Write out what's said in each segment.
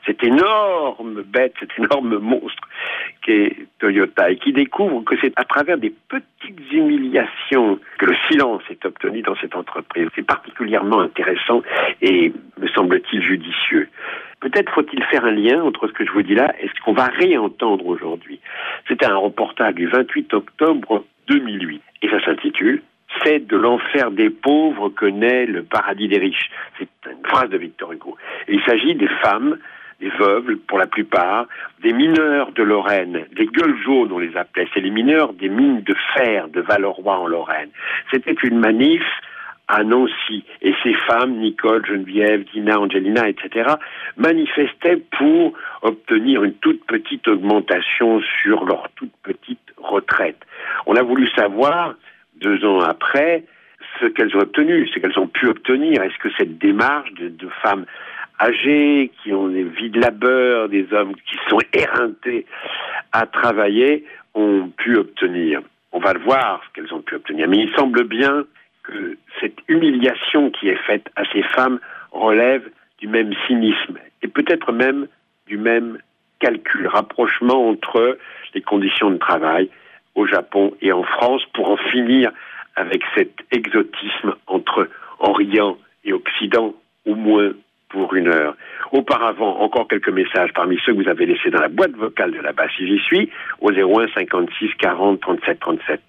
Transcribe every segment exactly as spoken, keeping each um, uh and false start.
cette énorme bête, cet énorme monstre qu'est Toyota, et qui découvre que c'est à travers des petites humiliations que le silence est obtenu dans cette entreprise. C'est particulièrement intéressant et, me semble-t-il, judicieux. Peut-être faut-il faire un lien entre ce que je vous dis là et ce qu'on va réentendre aujourd'hui. C'était un reportage du vingt-huit octobre deux mille huit, et ça s'intitule « C'est de l'enfer des pauvres que naît le paradis des riches ». C'est une phrase de Victor Hugo. Et il s'agit des femmes, des veuves pour la plupart, des mineurs de Lorraine, des gueules jaunes on les appelait, c'est les mineurs des mines de fer de Valeroy en Lorraine. C'était une manif à Nancy, et ces femmes, Nicole, Geneviève, Dina, Angelina, et cetera, manifestaient pour obtenir une toute petite augmentation sur leur toute petite retraite. On a voulu savoir, deux ans après, ce qu'elles ont obtenu, ce qu'elles ont pu obtenir. Est-ce que cette démarche de, de femmes âgées, qui ont des vies de labeur, des hommes qui sont éreintés à travailler, ont pu obtenir? On va le voir, ce qu'elles ont pu obtenir. Mais il semble bien que cette humiliation qui est faite à ces femmes relève du même cynisme et peut-être même du même calcul, rapprochement entre les conditions de travail au Japon et en France pour en finir avec cet exotisme entre Orient et Occident, au moins pour une heure. Auparavant, encore quelques messages parmi ceux que vous avez laissés dans la boîte vocale de là-bas, si j'y suis, au zéro un cinquante-six quarante trente-sept trente-sept.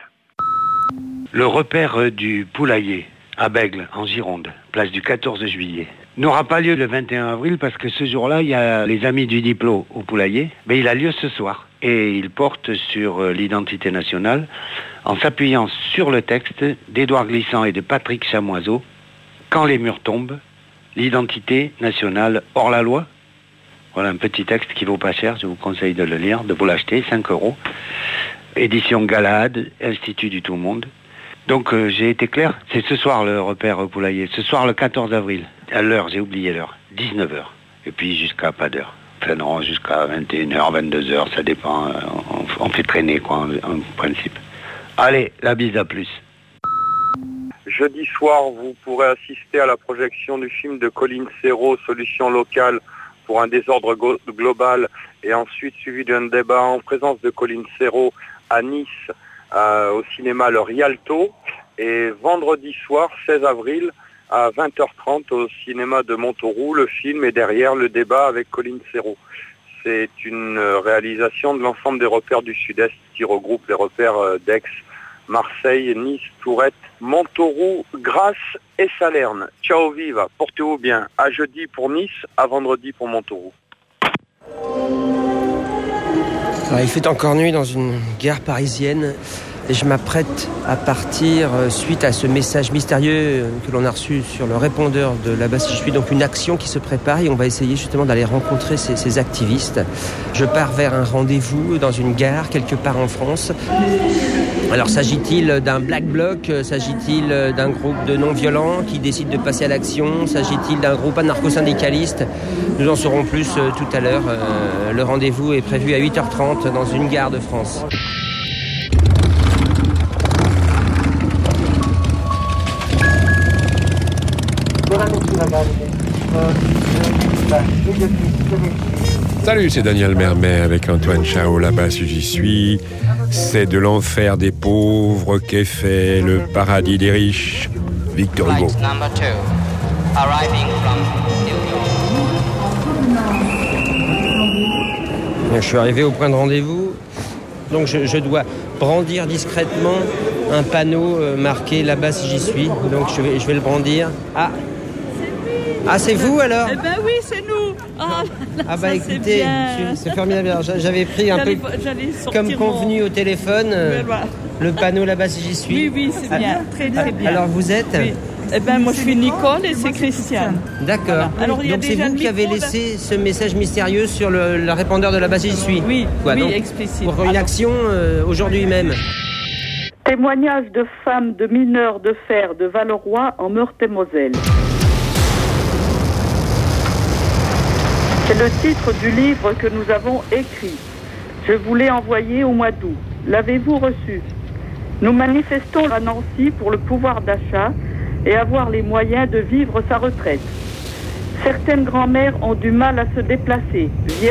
Le repère du poulailler à Bègle, en Gironde, place du quatorze juillet, n'aura pas lieu le vingt et un avril parce que ce jour-là, il y a les amis du Diplo au poulailler, mais il a lieu ce soir. Et il porte sur l'identité nationale en s'appuyant sur le texte d'Édouard Glissant et de Patrick Chamoiseau, « Quand les murs tombent, l'identité nationale hors la loi ». Voilà un petit texte qui vaut pas cher, je vous conseille de le lire, de vous l'acheter, cinq euros. Édition Galahad, Institut du Tout-Monde. Donc euh, j'ai été clair, c'est ce soir le repère poulailler, ce soir le quatorze avril, à l'heure, j'ai oublié l'heure, dix-neuf heures, et puis jusqu'à pas d'heure. Enfin non, jusqu'à vingt et une heures, vingt-deux heures, ça dépend, on, on fait traîner quoi en, en principe. Allez, la bise, à plus. Jeudi soir, vous pourrez assister à la projection du film de Colin Serrault, Solution locale pour un désordre go- global, et ensuite suivi d'un débat en présence de Colin Serrault à Nice, euh, au cinéma Le Rialto, et vendredi soir, seize avril, à vingt heures trente au cinéma de Montauroux, le film est derrière le débat avec Colin Serrault. C'est une réalisation de l'ensemble des repères du Sud-Est qui regroupe les repères d'Aix, Marseille, Nice, Tourette, Montauroux, Grasse et Salerne. Ciao viva, portez-vous bien. À jeudi pour Nice, à vendredi pour Montauroux. Alors, il fait encore nuit dans une gare parisienne. Et je m'apprête à partir suite à ce message mystérieux que l'on a reçu sur le répondeur de là-bas si je suis. Donc une action qui se prépare et on va essayer justement d'aller rencontrer ces, ces activistes. Je pars vers un rendez-vous dans une gare quelque part en France. Alors s'agit-il d'un black bloc? S'agit-il d'un groupe de non-violents qui décide de passer à l'action? S'agit-il d'un groupe anarcho-syndicaliste? Nous en saurons plus tout à l'heure. Le rendez-vous est prévu à huit heures trente dans une gare de France. Salut, c'est Daniel Mermet avec Antoine Chao, là-bas si j'y suis. C'est de l'enfer des pauvres qu'est fait le paradis des riches. Victor Hugo. Je suis arrivé au point de rendez-vous, donc je, je dois brandir discrètement un panneau marqué là-bas si j'y suis. Donc je vais, je vais le brandir. Ah, ah c'est vous alors? Eh ben oui, c'est nous. Oh, là, ah bah ça, écoutez, c'est, bien. c'est formidable. J'avais pris un j'allais, peu j'allais comme convenu mon... au téléphone euh, voilà. le panneau là-bas si j'y suis. Oui, oui, c'est bien, ah, très très bien. Alors vous êtes? Oui. Eh ben moi je suis Nicole et c'est Christiane. D'accord. Voilà. Alors, il y a donc c'est vous qui avez laissé ce message mystérieux sur le, le répondeur de là-bas si j'y suis. Oui, Quoi, oui, donc, explicite. Pour une action euh, aujourd'hui même. Témoignage de femmes de mineurs de fer de Valeroy en Meurthe-et-Moselle. C'est le titre du livre que nous avons écrit. Je vous l'ai envoyé au mois d'août. L'avez-vous reçu? Nous manifestons à Nancy pour le pouvoir d'achat et avoir les moyens de vivre sa retraite. Certaines grand-mères ont du mal à se déplacer.